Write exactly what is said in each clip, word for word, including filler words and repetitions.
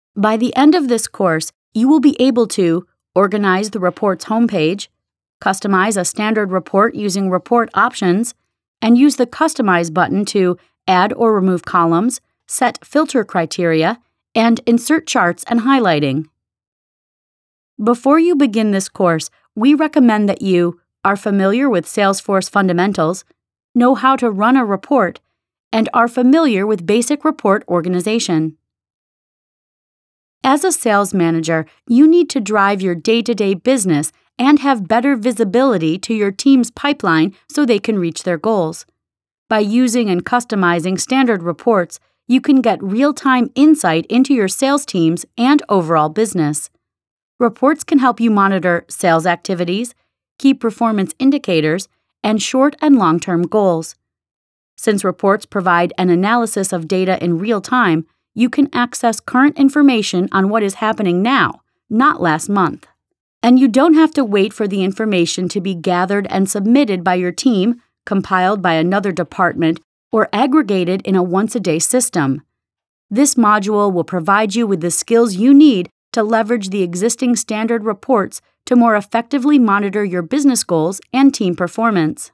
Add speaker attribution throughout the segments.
Speaker 1: By the end of this course, you will be able to organize the report's homepage, customize a standard report using report options, and use the Customize button to add or remove columns, set filter criteria, and insert charts and highlighting. Before you begin this course, we recommend that you are familiar with Salesforce fundamentals, know how to run a report, and are familiar with basic report organization. As a sales manager, you need to drive your day-to-day business and have better visibility to your team's pipeline so they can reach their goals. By using and customizing standard reports, you can get real-time insight into your sales teams and overall business. Reports can help you monitor sales activities, key performance indicators, and short and long-term goals. Since reports provide an analysis of data in real time, you can access current information on what is happening now, not last month. And you don't have to wait for the information to be gathered and submitted by your team, compiled by another department, or aggregated in a once-a-day system. This module will provide you with the skills you need to leverage the existing standard reports to more effectively monitor your business goals and team performance.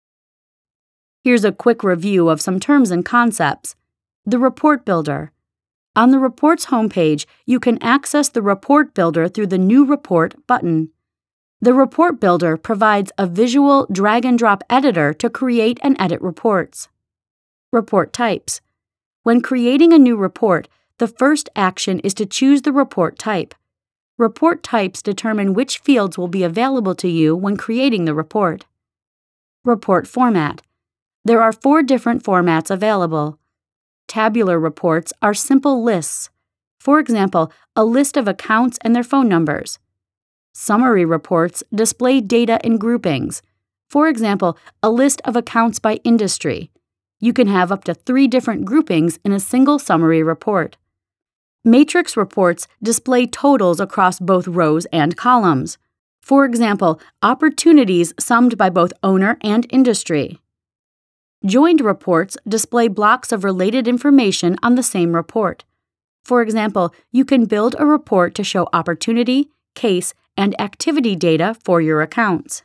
Speaker 1: Here's a quick review of some terms and concepts. The Report Builder. On the report's homepage, you can access the Report Builder through the New Report button. The Report Builder provides a visual drag-and-drop editor to create and edit reports. Report Types. When creating a new report, the first action is to choose the report type. Report types determine which fields will be available to you when creating the report. Report Format. There are four different formats available. Tabular reports are simple lists. For example, a list of accounts and their phone numbers. Summary reports display data in groupings. For example, a list of accounts by industry. You can have up to three different groupings in a single summary report. Matrix reports display totals across both rows and columns. For example, opportunities summed by both owner and industry. Joined reports display blocks of related information on the same report. For example, you can build a report to show opportunity, case, and activity data for your accounts.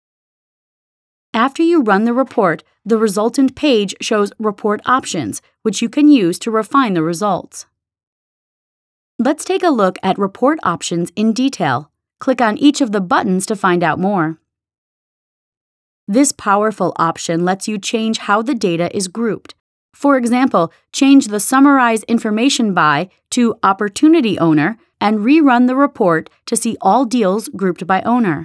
Speaker 1: After you run the report, the resultant page shows report options, which you can use to refine the results. Let's take a look at report options in detail. Click on each of the buttons to find out more. This powerful option lets you change how the data is grouped. For example, change the Summarize Information By to Opportunity Owner and rerun the report to see all deals grouped by owner.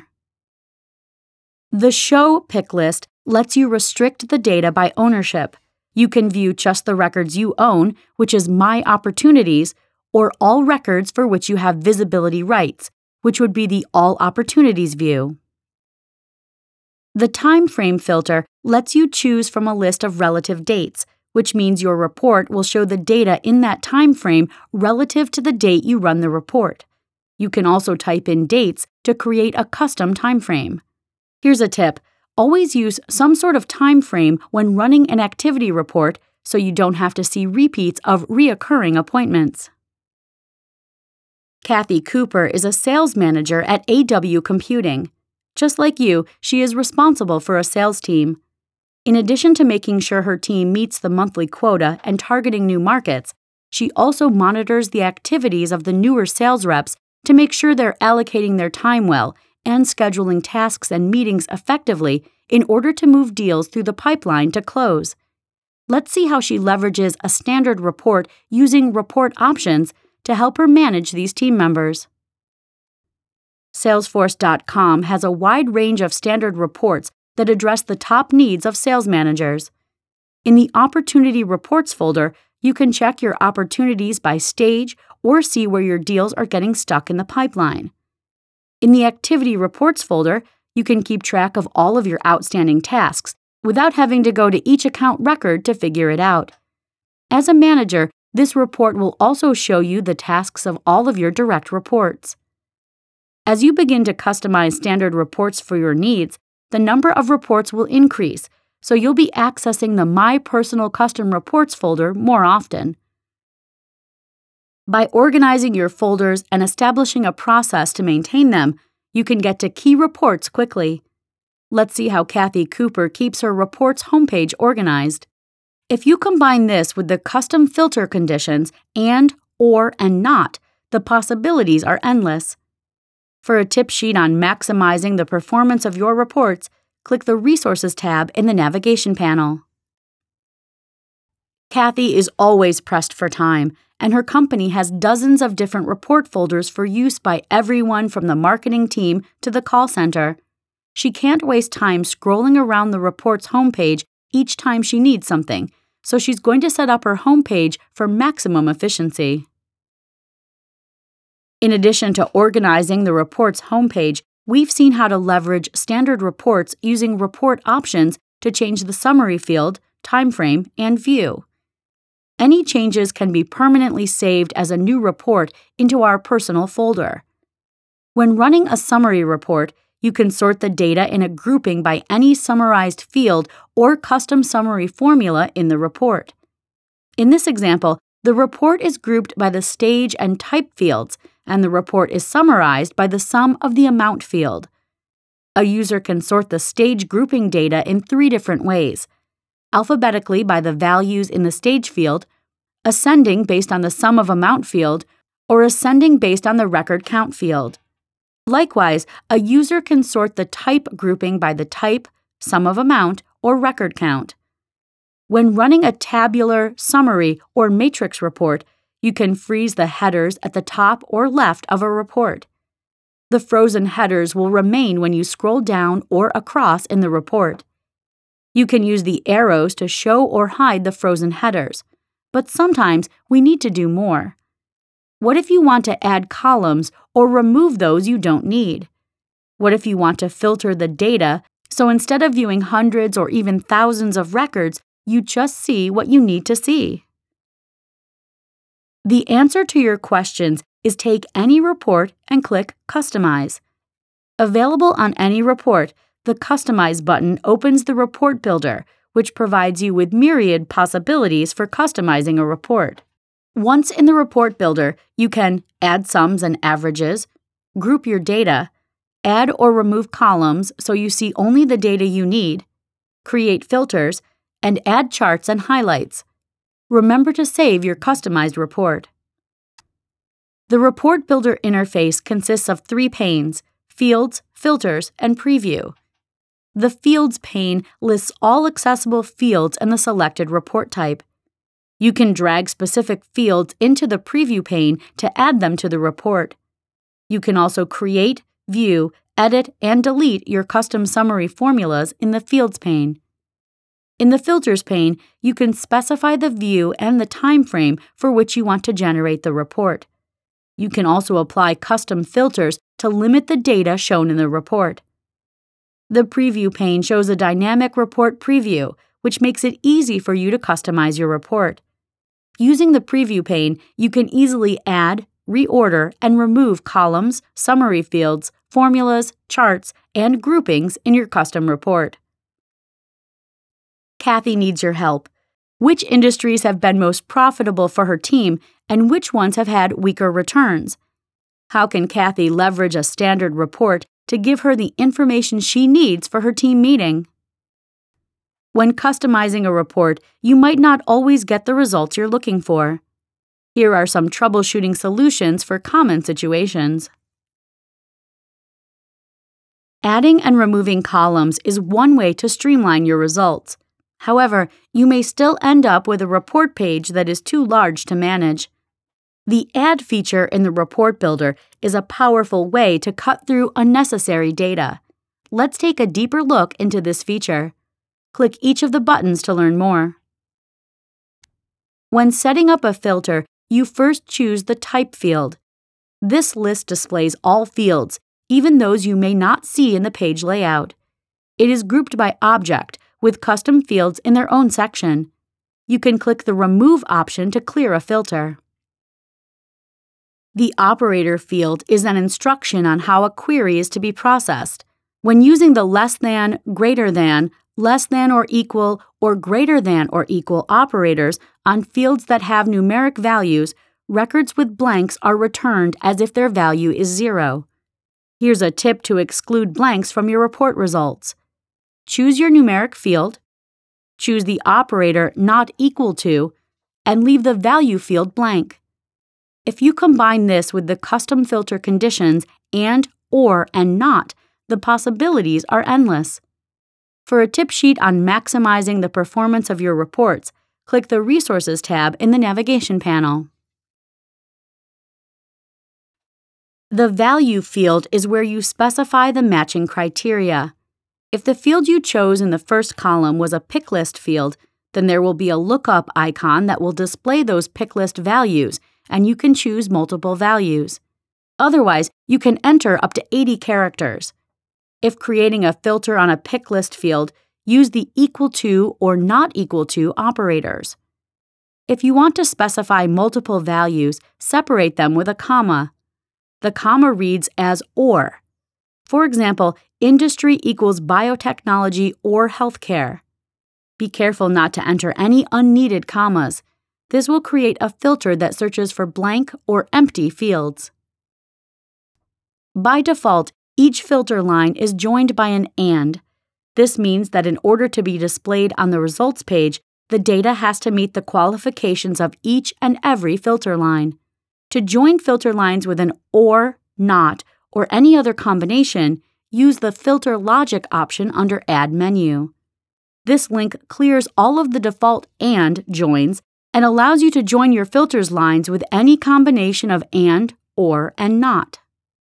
Speaker 1: The Show Pick List lets you restrict the data by ownership. You can view just the records you own, which is My Opportunities, or all records for which you have visibility rights, which would be the All Opportunities view. The Time Frame filter lets you choose from a list of relative dates, which means your report will show the data in that time frame relative to the date you run the report. You can also type in dates to create a custom time frame. Here's a tip. Always use some sort of time frame when running an activity report so you don't have to see repeats of reoccurring appointments. Kathy Cooper is a sales manager at A W Computing. Just like you, she is responsible for a sales team. In addition to making sure her team meets the monthly quota and targeting new markets, she also monitors the activities of the newer sales reps to make sure they're allocating their time well and scheduling tasks and meetings effectively in order to move deals through the pipeline to close. Let's see how she leverages a standard report using report options to help her manage these team members. Salesforce dot com has a wide range of standard reports that address the top needs of sales managers. In the Opportunity Reports folder, you can check your opportunities by stage or see where your deals are getting stuck in the pipeline. In the Activity Reports folder, you can keep track of all of your outstanding tasks without having to go to each account record to figure it out. As a manager, this report will also show you the tasks of all of your direct reports. As you begin to customize standard reports for your needs, the number of reports will increase, so you'll be accessing the My Personal Custom Reports folder more often. By organizing your folders and establishing a process to maintain them, you can get to key reports quickly. Let's see how Kathy Cooper keeps her reports homepage organized. If you combine this with the custom filter conditions and, or, and not, the possibilities are endless. For a tip sheet on maximizing the performance of your reports, click the Resources tab in the navigation panel. Kathy is always pressed for time, and her company has dozens of different report folders for use by everyone from the marketing team to the call center. She can't waste time scrolling around the report's homepage each time she needs something, so she's going to set up her homepage for maximum efficiency. In addition to organizing the report's homepage, we've seen how to leverage standard reports using report options to change the summary field, timeframe, and view. Any changes can be permanently saved as a new report into our personal folder. When running a summary report, you can sort the data in a grouping by any summarized field or custom summary formula in the report. In this example, the report is grouped by the stage and type fields, and the report is summarized by the sum of the amount field. A user can sort the stage grouping data in three different ways: alphabetically by the values in the stage field, ascending based on the sum of amount field, or ascending based on the record count field. Likewise, a user can sort the type grouping by the type, sum of amount, or record count. When running a tabular, summary, or matrix report, you can freeze the headers at the top or left of a report. The frozen headers will remain when you scroll down or across in the report. You can use the arrows to show or hide the frozen headers, but sometimes we need to do more. What if you want to add columns or remove those you don't need? What if you want to filter the data so instead of viewing hundreds or even thousands of records, you just see what you need to see? The answer to your questions is take any report and click Customize. Available on any report, the Customize button opens the Report Builder, which provides you with myriad possibilities for customizing a report. Once in the Report Builder, you can add sums and averages, group your data, add or remove columns so you see only the data you need, create filters, and add charts and highlights. Remember to save your customized report. The Report Builder interface consists of three panes: Fields, Filters, and Preview. The Fields pane lists all accessible fields and the selected report type. You can drag specific fields into the Preview pane to add them to the report. You can also create, view, edit, and delete your custom summary formulas in the Fields pane. In the Filters pane, you can specify the view and the time frame for which you want to generate the report. You can also apply custom filters to limit the data shown in the report. The Preview pane shows a dynamic report preview, which makes it easy for you to customize your report. Using the Preview pane, you can easily add, reorder, and remove columns, summary fields, formulas, charts, and groupings in your custom report. Kathy needs your help. Which industries have been most profitable for her team, and which ones have had weaker returns? How can Kathy leverage a standard report to give her the information she needs for her team meeting? When customizing a report, you might not always get the results you're looking for. Here are some troubleshooting solutions for common situations. Adding and removing columns is one way to streamline your results. However, you may still end up with a report page that is too large to manage. The Add feature in the Report Builder is a powerful way to cut through unnecessary data. Let's take a deeper look into this feature. Click each of the buttons to learn more. When setting up a filter, you first choose the Type field. This list displays all fields, even those you may not see in the page layout. It is grouped by object, with custom fields in their own section. You can click the Remove option to clear a filter. The Operator field is an instruction on how a query is to be processed. When using the less than, greater than, less than or equal, or greater than or equal operators on fields that have numeric values, records with blanks are returned as if their value is zero. Here's a tip to exclude blanks from your report results. Choose your numeric field, choose the operator not equal to, and leave the value field blank. If you combine this with the custom filter conditions and, or, and not, the possibilities are endless. For a tip sheet on maximizing the performance of your reports, click the Resources tab in the navigation panel. The Value field is where you specify the matching criteria. If the field you chose in the first column was a pick list field, then there will be a lookup icon that will display those pick list values, and you can choose multiple values. Otherwise, you can enter up to eighty characters. If creating a filter on a pick list field, use the equal to or not equal to operators. If you want to specify multiple values, separate them with a comma. The comma reads as or. For example, industry equals biotechnology or healthcare. Be careful not to enter any unneeded commas. This will create a filter that searches for blank or empty fields. By default, each filter line is joined by an and. This means that in order to be displayed on the results page, the data has to meet the qualifications of each and every filter line. To join filter lines with an or, not, or any other combination, use the Filter Logic option under Add Menu. This link clears all of the default and joins and allows you to join your filters lines with any combination of and, or, and not.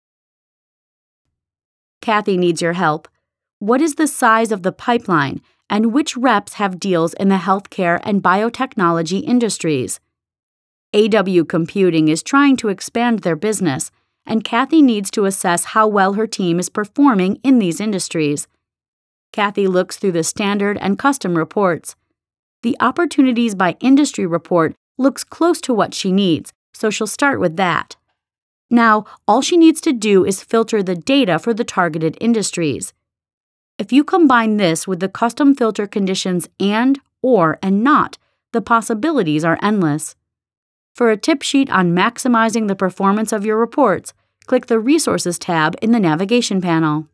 Speaker 1: Kathy needs your help. What is the size of the pipeline, and which reps have deals in the healthcare and biotechnology industries? A W Computing is trying to expand their business, and Kathy needs to assess how well her team is performing in these industries. Kathy looks through the standard and custom reports. The Opportunities by Industry report looks close to what she needs, so she'll start with that. Now, all she needs to do is filter the data for the targeted industries. If you combine this with the custom filter conditions and, or, and not, the possibilities are endless. For a tip sheet on maximizing the performance of your reports, click the Resources tab in the navigation panel.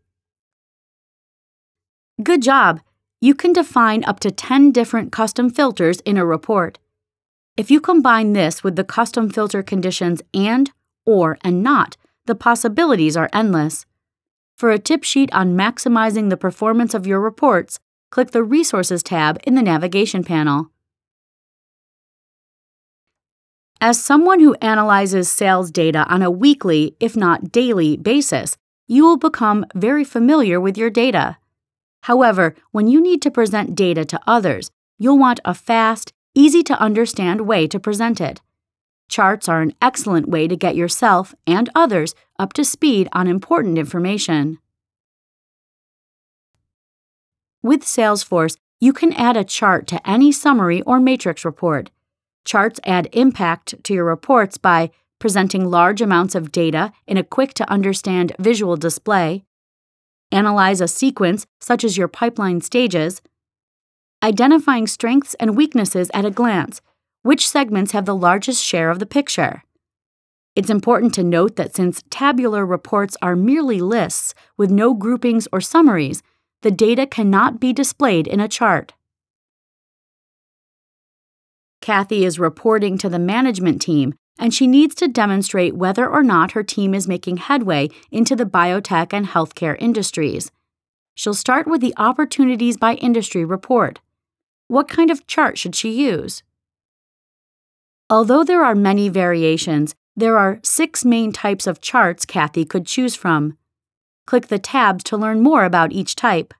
Speaker 1: Good job! You can define up to ten different custom filters in a report. If you combine this with the custom filter conditions and, or, and not, the possibilities are endless. For a tip sheet on maximizing the performance of your reports, click the Resources tab in the navigation panel. As someone who analyzes sales data on a weekly, if not daily, basis, you will become very familiar with your data. However, when you need to present data to others, you'll want a fast, easy-to-understand way to present it. Charts are an excellent way to get yourself and others up to speed on important information. With Salesforce, you can add a chart to any summary or matrix report. Charts add impact to your reports by presenting large amounts of data in a quick-to-understand visual display, analyze a sequence such as your pipeline stages, identifying strengths and weaknesses at a glance, which segments have the largest share of the picture. It's important to note that since tabular reports are merely lists with no groupings or summaries, the data cannot be displayed in a chart. Kathy is reporting to the management team, and she needs to demonstrate whether or not her team is making headway into the biotech and healthcare industries. She'll start with the Opportunities by Industry report. What kind of chart should she use? Although there are many variations, there are six main types of charts Kathy could choose from. Click the tabs to learn more about each type.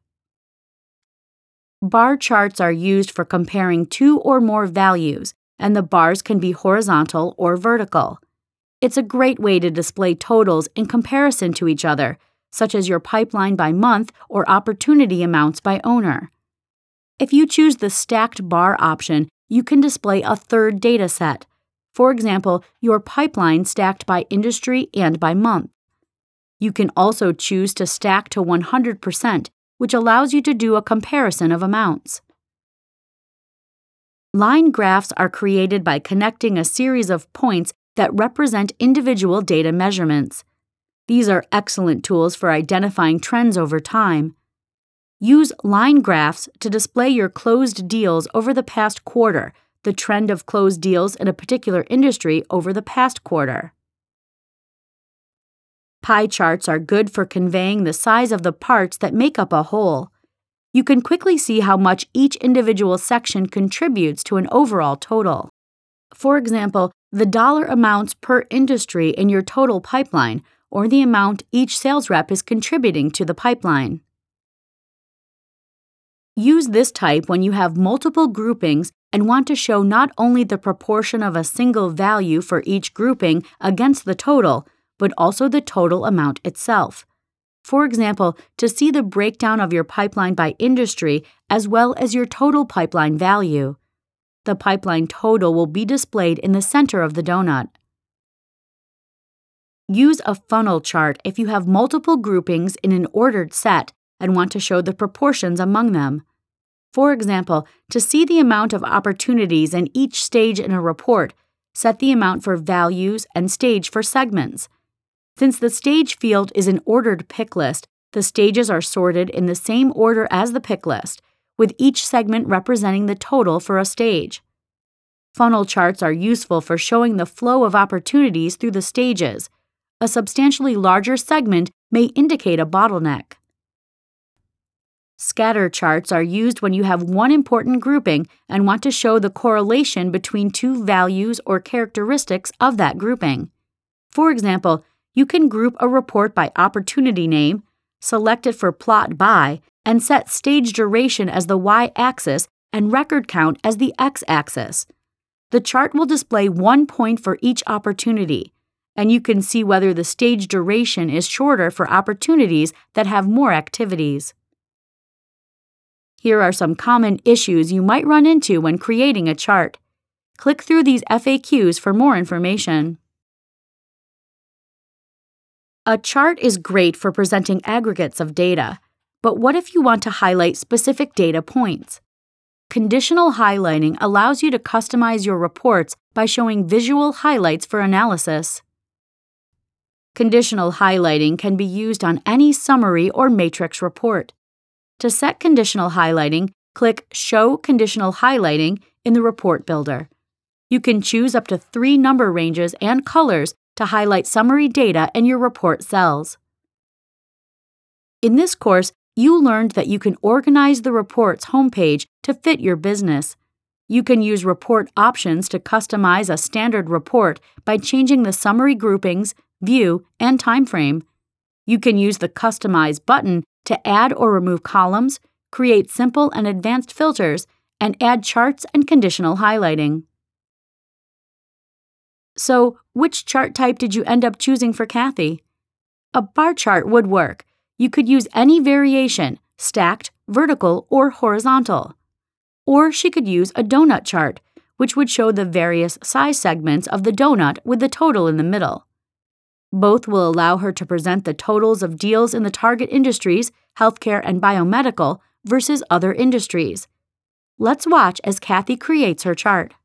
Speaker 1: Bar charts are used for comparing two or more values, and the bars can be horizontal or vertical. It's a great way to display totals in comparison to each other, such as your pipeline by month or opportunity amounts by owner. If you choose the stacked bar option, you can display a third data set. For example, your pipeline stacked by industry and by month. You can also choose to stack to one hundred percent, which allows you to do a comparison of amounts. Line graphs are created by connecting a series of points that represent individual data measurements. These are excellent tools for identifying trends over time. Use line graphs to display your closed deals over the past quarter, the trend of closed deals in a particular industry over the past quarter. Pie charts are good for conveying the size of the parts that make up a whole. You can quickly see how much each individual section contributes to an overall total. For example, the dollar amounts per industry in your total pipeline, or the amount each sales rep is contributing to the pipeline. Use this type when you have multiple groupings and want to show not only the proportion of a single value for each grouping against the total, but also the total amount itself. For example, to see the breakdown of your pipeline by industry as well as your total pipeline value. The pipeline total will be displayed in the center of the donut. Use a funnel chart if you have multiple groupings in an ordered set and want to show the proportions among them. For example, to see the amount of opportunities in each stage in a report, set the amount for values and stage for segments. Since the stage field is an ordered pick list, the stages are sorted in the same order as the pick list, with each segment representing the total for a stage. Funnel charts are useful for showing the flow of opportunities through the stages. A substantially larger segment may indicate a bottleneck. Scatter charts are used when you have one important grouping and want to show the correlation between two values or characteristics of that grouping. For example, you can group a report by opportunity name, select it for plot by, and set stage duration as the y-axis and record count as the x-axis. The chart will display one point for each opportunity, and you can see whether the stage duration is shorter for opportunities that have more activities. Here are some common issues you might run into when creating a chart. Click through these F A Qs for more information. A chart is great for presenting aggregates of data, but what if you want to highlight specific data points? Conditional highlighting allows you to customize your reports by showing visual highlights for analysis. Conditional highlighting can be used on any summary or matrix report. To set conditional highlighting, click Show Conditional Highlighting in the Report Builder. You can choose up to three number ranges and colors to highlight summary data in your report cells. In this course, you learned that you can organize the report's homepage to fit your business. You can use report options to customize a standard report by changing the summary groupings, view, and time frame. You can use the Customize button to add or remove columns, create simple and advanced filters, and add charts and conditional highlighting. So, which chart type did you end up choosing for Kathy? A bar chart would work. You could use any variation, stacked, vertical, or horizontal. Or she could use a donut chart, which would show the various size segments of the donut with the total in the middle. Both will allow her to present the totals of deals in the target industries, healthcare and biomedical, versus other industries. Let's watch as Kathy creates her chart.